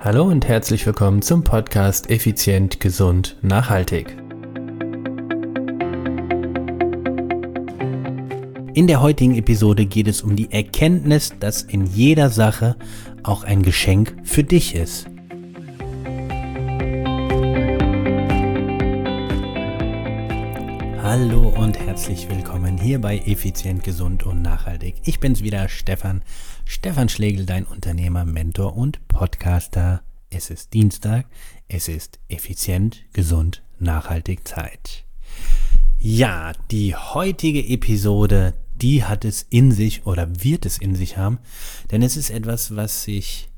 Hallo und herzlich willkommen zum Podcast Effizient, Gesund, Nachhaltig. In der heutigen Episode geht es um die Erkenntnis, dass in jeder Sache auch ein Geschenk für dich ist. Hallo und herzlich willkommen hier bei Effizient, Gesund und Nachhaltig. Ich bin's wieder, Stefan Schlegel, dein Unternehmer, Mentor und Podcaster. Es ist Dienstag, es ist effizient, gesund, nachhaltig Zeit. Ja, die heutige Episode, die hat es in sich oder wird es in sich haben, denn es ist etwas, was ich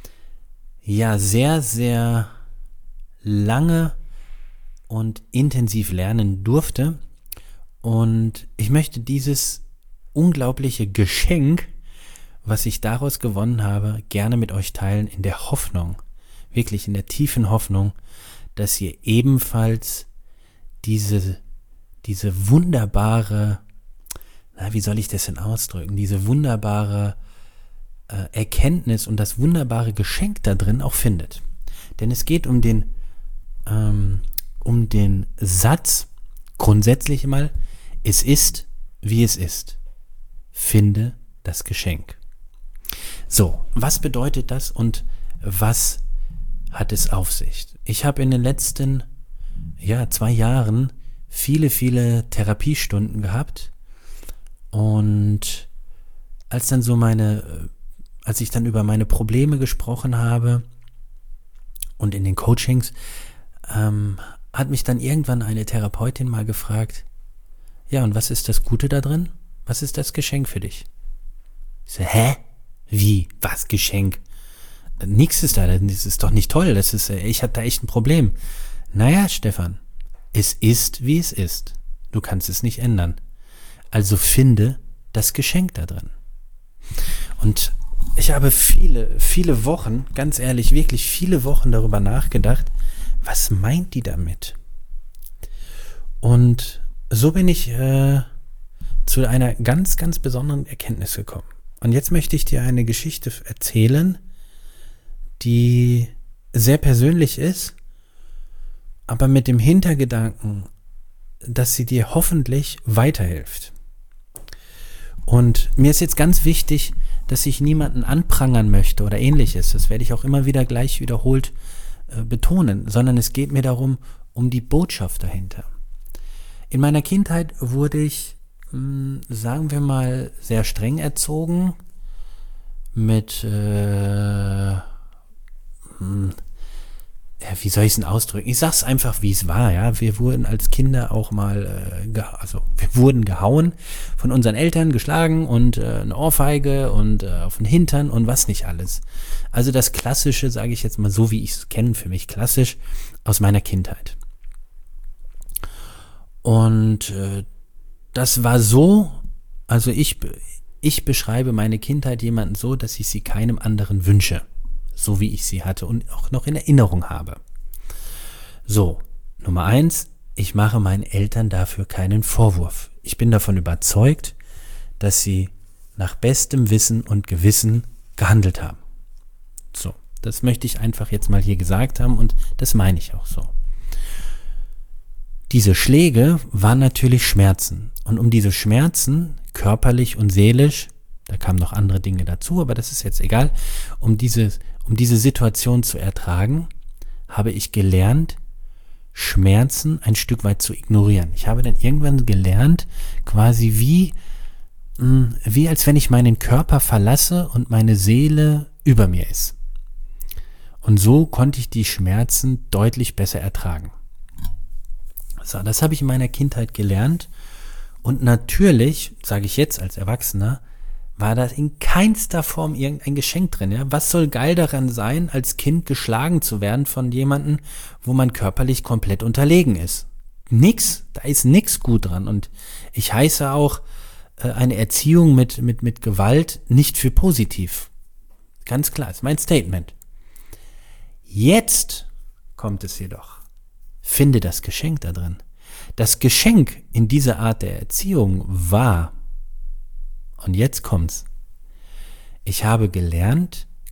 sehr, sehr lange und intensiv lernen durfte, und ich möchte dieses unglaubliche Geschenk, was ich daraus gewonnen habe, gerne mit euch teilen, in der Hoffnung, wirklich in der tiefen Hoffnung, dass ihr ebenfalls diese wunderbare, wie soll ich das denn ausdrücken, diese wunderbare Erkenntnis und das wunderbare Geschenk da drin auch findet. Denn es geht um den Satz, grundsätzlich mal, es ist, wie es ist. Finde das Geschenk. So, was bedeutet das und was hat es auf sich? Ich habe in den letzten 2 Jahren viele Therapiestunden gehabt, und als ich dann über meine Probleme gesprochen habe und in den Coachings, hat mich dann irgendwann eine Therapeutin mal gefragt, ja, und was ist das Gute da drin? Was ist das Geschenk für dich? Ich so, hä? Wie? Was Geschenk? Nix ist da, das ist doch nicht toll, ich hatte da echt ein Problem. Naja, Stefan, es ist, wie es ist. Du kannst es nicht ändern. Also finde das Geschenk da drin. Und ich habe viele Wochen, ganz ehrlich, wirklich viele Wochen darüber nachgedacht, was meint die damit? Und so bin ich zu einer ganz, ganz besonderen Erkenntnis gekommen. Und jetzt möchte ich dir eine Geschichte erzählen, die sehr persönlich ist, aber mit dem Hintergedanken, dass sie dir hoffentlich weiterhilft. Und mir ist jetzt ganz wichtig, dass ich niemanden anprangern möchte oder ähnliches. Das werde ich auch immer wieder gleich wiederholt betonen, sondern es geht mir darum, um die Botschaft dahinter. In meiner Kindheit wurde ich, sagen wir mal, sehr streng erzogen mit, wie soll ich es denn ausdrücken? Ich sag's einfach, wie es war, ja. Wir wurden als Kinder auch mal, wir wurden gehauen von unseren Eltern, geschlagen und eine Ohrfeige und auf den Hintern und was nicht alles. Also das Klassische, sage ich jetzt mal so, wie ich es kenne, für mich klassisch aus meiner Kindheit. Und das war so, also ich beschreibe meine Kindheit jemanden so, dass ich sie keinem anderen wünsche, so wie ich sie hatte und auch noch in Erinnerung habe. So, Nummer 1, ich mache meinen Eltern dafür keinen Vorwurf. Ich bin davon überzeugt, dass sie nach bestem Wissen und Gewissen gehandelt haben. So, das möchte ich einfach jetzt mal hier gesagt haben, und das meine ich auch so. Diese Schläge waren natürlich Schmerzen, und um diese Schmerzen, körperlich und seelisch, da kamen noch andere Dinge dazu, aber das ist jetzt egal, um diese Situation zu ertragen, habe ich gelernt, Schmerzen ein Stück weit zu ignorieren. Ich habe dann irgendwann gelernt, quasi wie als wenn ich meinen Körper verlasse und meine Seele über mir ist. Und so konnte ich die Schmerzen deutlich besser ertragen. So, das habe ich in meiner Kindheit gelernt, und natürlich, sage ich jetzt als Erwachsener, war da in keinster Form irgendein Geschenk drin. Ja? Was soll geil daran sein, als Kind geschlagen zu werden von jemandem, wo man körperlich komplett unterlegen ist? Nix, da ist nix gut dran. Und ich heiße auch eine Erziehung mit Gewalt nicht für positiv. Ganz klar, ist mein Statement. Jetzt kommt es jedoch. Finde das Geschenk da drin. Das Geschenk in dieser Art der Erziehung war, und jetzt kommt's, ich habe gelernt,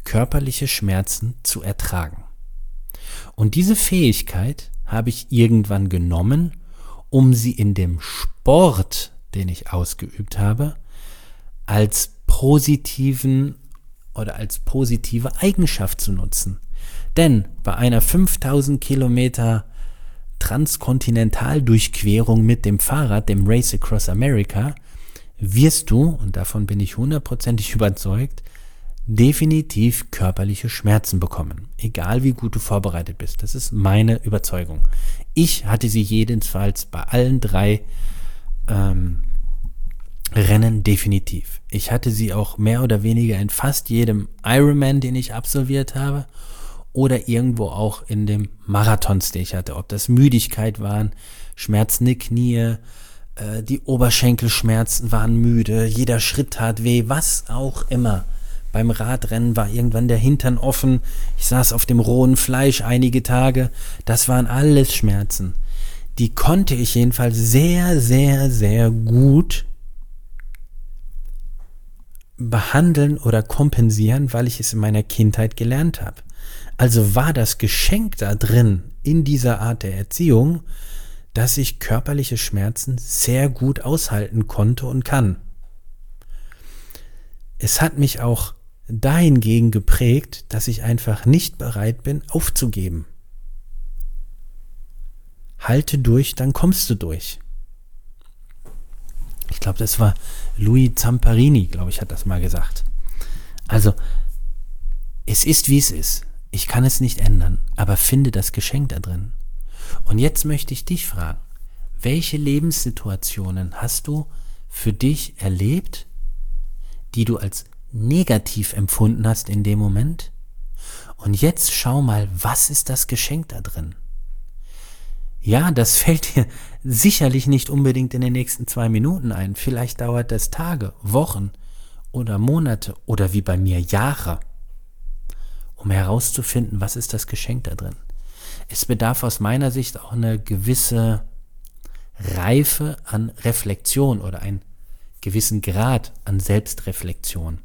körperliche Schmerzen zu ertragen. Und diese Fähigkeit habe ich irgendwann genommen, um sie in dem Sport, den ich ausgeübt habe, als positiven oder als positive Eigenschaft zu nutzen. Denn bei einer 5000 Kilometer Transkontinentaldurchquerung mit dem Fahrrad, dem Race Across America, wirst du, und davon bin ich 100% überzeugt, definitiv körperliche Schmerzen bekommen. Egal wie gut du vorbereitet bist. Das ist meine Überzeugung. Ich hatte sie jedenfalls bei allen 3 Rennen definitiv. Ich hatte sie auch mehr oder weniger in fast jedem Ironman, den ich absolviert habe, oder irgendwo auch in den Marathons, die ich hatte. Ob das Müdigkeit waren, schmerzende Knie, die Oberschenkelschmerzen waren müde, jeder Schritt tat weh, was auch immer. Beim Radrennen war irgendwann der Hintern offen, ich saß auf dem rohen Fleisch einige Tage, das waren alles Schmerzen. Die konnte ich jedenfalls sehr, sehr, sehr gut behandeln oder kompensieren, weil ich es in meiner Kindheit gelernt habe. Also war das Geschenk da drin, in dieser Art der Erziehung, dass ich körperliche Schmerzen sehr gut aushalten konnte und kann. Es hat mich auch dahingegen geprägt, dass ich einfach nicht bereit bin, aufzugeben. Halte durch, dann kommst du durch. Ich glaube, das war Louis Zamperini, glaube ich, hat das mal gesagt. Also, es ist, wie es ist. Ich kann es nicht ändern, aber finde das Geschenk da drin. Und jetzt möchte ich dich fragen, welche Lebenssituationen hast du für dich erlebt, die du als negativ empfunden hast in dem Moment? Und jetzt schau mal, was ist das Geschenk da drin? Ja, das fällt dir sicherlich nicht unbedingt in den nächsten 2 Minuten ein. Vielleicht dauert das Tage, Wochen oder Monate oder wie bei mir Jahre, um herauszufinden, was ist das Geschenk da drin. Es bedarf aus meiner Sicht auch eine gewisse Reife an Reflexion oder einen gewissen Grad an Selbstreflexion.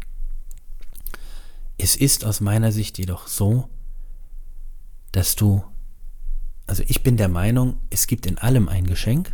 Es ist aus meiner Sicht jedoch so, dass ich bin der Meinung, es gibt in allem ein Geschenk.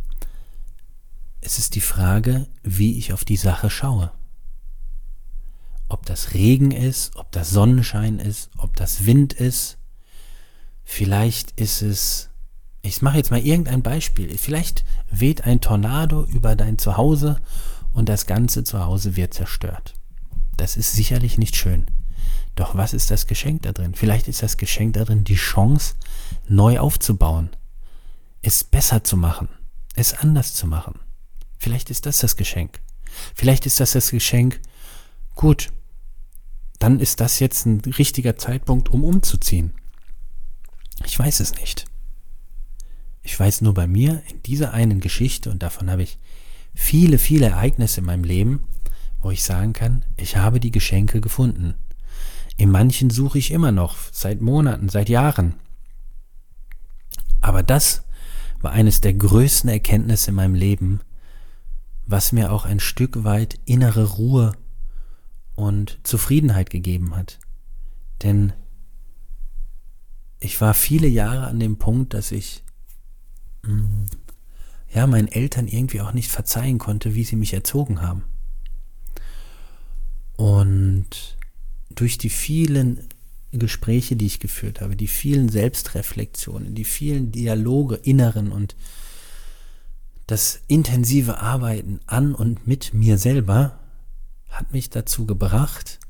Es ist die Frage, wie ich auf die Sache schaue. Ob das Regen ist, ob das Sonnenschein ist, ob das Wind ist. Vielleicht ist es, ich mache jetzt mal irgendein Beispiel, vielleicht weht ein Tornado über dein Zuhause und das ganze Zuhause wird zerstört. Das ist sicherlich nicht schön. Doch was ist das Geschenk da drin? Vielleicht ist das Geschenk da drin die Chance, neu aufzubauen, es besser zu machen, es anders zu machen. Vielleicht ist das Geschenk. Vielleicht ist das Geschenk, gut, dann ist das jetzt ein richtiger Zeitpunkt, um umzuziehen. Ich weiß es nicht. Ich weiß nur bei mir, in dieser einen Geschichte, und davon habe ich viele, viele Ereignisse in meinem Leben, wo ich sagen kann, ich habe die Geschenke gefunden. In manchen suche ich immer noch, seit Monaten, seit Jahren. Aber das war eines der größten Erkenntnisse in meinem Leben, was mir auch ein Stück weit innere Ruhe und Zufriedenheit gegeben hat. Denn ich war viele Jahre an dem Punkt, dass ich meinen Eltern irgendwie auch nicht verzeihen konnte, wie sie mich erzogen haben. Und durch die vielen Gespräche, die ich geführt habe, die vielen Selbstreflexionen, die vielen Dialoge inneren und das intensive Arbeiten an und mit mir selber hat mich dazu gebracht,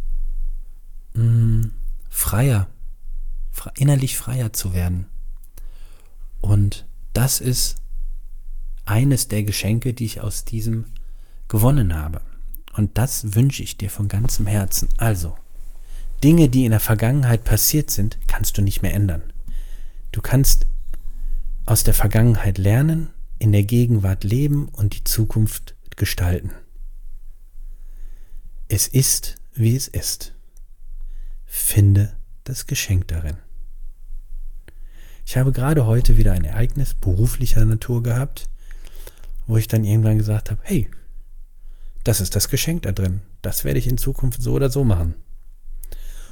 innerlich freier zu werden. Und das ist eines der Geschenke, die ich aus diesem gewonnen habe. Und das wünsche ich dir von ganzem Herzen. Also, Dinge, die in der Vergangenheit passiert sind, kannst du nicht mehr ändern. Du kannst aus der Vergangenheit lernen, in der Gegenwart leben und die Zukunft gestalten. Es ist, wie es ist. Finde das Geschenk darin. Ich habe gerade heute wieder ein Ereignis beruflicher Natur gehabt, wo ich dann irgendwann gesagt habe, hey, das ist das Geschenk da drin. Das werde ich in Zukunft so oder so machen.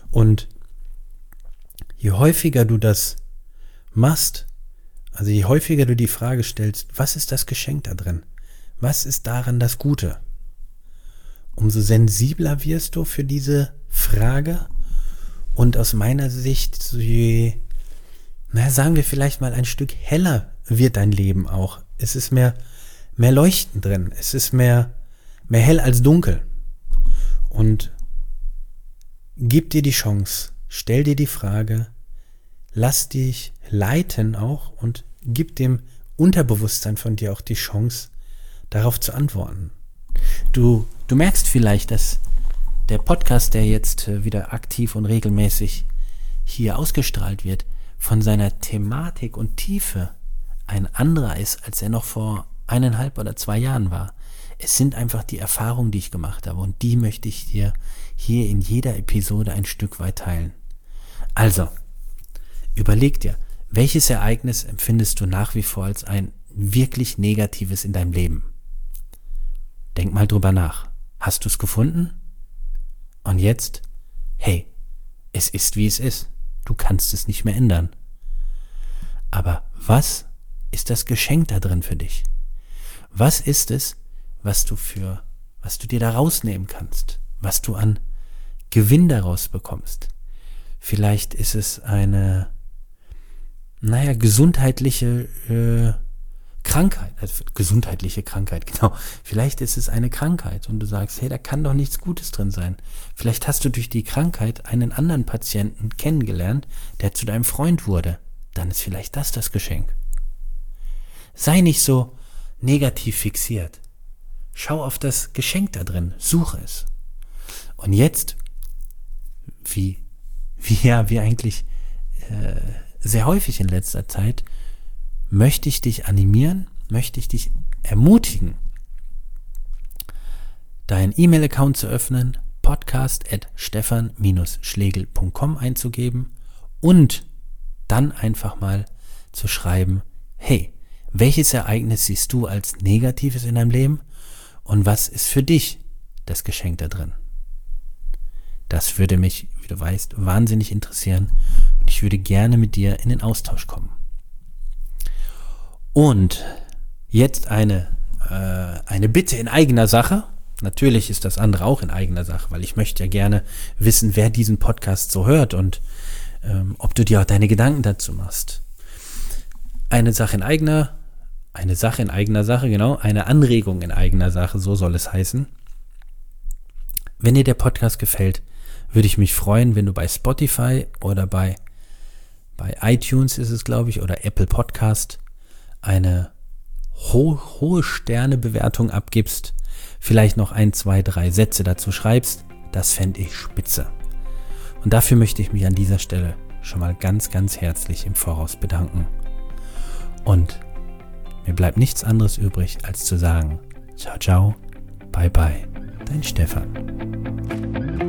Und je häufiger du das machst, also je häufiger du die Frage stellst, was ist das Geschenk da drin? Was ist daran das Gute? Umso sensibler wirst du für diese Frage und aus meiner Sicht, sagen wir vielleicht mal ein Stück heller wird dein Leben auch. Es ist mehr Leuchten drin. Es ist mehr hell als dunkel. Und gib dir die Chance, stell dir die Frage, lass dich leiten auch und gib dem Unterbewusstsein von dir auch die Chance, darauf zu antworten. Du merkst vielleicht, dass der Podcast, der jetzt wieder aktiv und regelmäßig hier ausgestrahlt wird, von seiner Thematik und Tiefe ein anderer ist, als er noch vor 1,5 oder 2 Jahren war. Es sind einfach die Erfahrungen, die ich gemacht habe, und die möchte ich dir hier in jeder Episode ein Stück weit teilen. Also, überleg dir, welches Ereignis empfindest du nach wie vor als ein wirklich Negatives in deinem Leben? Denk mal drüber nach. Hast du es gefunden? Und jetzt, hey, es ist wie es ist. Du kannst es nicht mehr ändern. Aber was ist das Geschenk da drin für dich? Was ist es, was du dir da rausnehmen kannst? Was du an Gewinn daraus bekommst? Vielleicht ist es eine, gesundheitliche Krankheit. Also gesundheitliche Krankheit, genau. Vielleicht ist es eine Krankheit und du sagst, hey, da kann doch nichts Gutes drin sein. Vielleicht hast du durch die Krankheit einen anderen Patienten kennengelernt, der zu deinem Freund wurde. Dann ist vielleicht das Geschenk. Sei nicht so negativ fixiert. Schau auf das Geschenk da drin. Suche es. Und jetzt, wie eigentlich sehr häufig in letzter Zeit, möchte ich dich animieren, möchte ich dich ermutigen, deinen E-Mail-Account zu öffnen, podcast@stefan-schlegel.com einzugeben und dann einfach mal zu schreiben, hey, welches Ereignis siehst du als Negatives in deinem Leben und was ist für dich das Geschenk da drin? Das würde mich, wie du weißt, wahnsinnig interessieren und ich würde gerne mit dir in den Austausch kommen. Und jetzt eine Bitte in eigener Sache. Natürlich ist das andere auch in eigener Sache, weil ich möchte ja gerne wissen, wer diesen Podcast so hört und ob du dir auch deine Gedanken dazu machst. Eine Anregung in eigener Sache, so soll es heißen. Wenn dir der Podcast gefällt, würde ich mich freuen, wenn du bei Spotify oder bei iTunes ist es, glaube ich, oder Apple Podcast eine hohe Sternebewertung abgibst, vielleicht noch 1, 2, 3 Sätze dazu schreibst, das fände ich spitze. Und dafür möchte ich mich an dieser Stelle schon mal ganz, ganz herzlich im Voraus bedanken. Und mir bleibt nichts anderes übrig, als zu sagen, ciao, ciao, bye, bye, dein Stefan.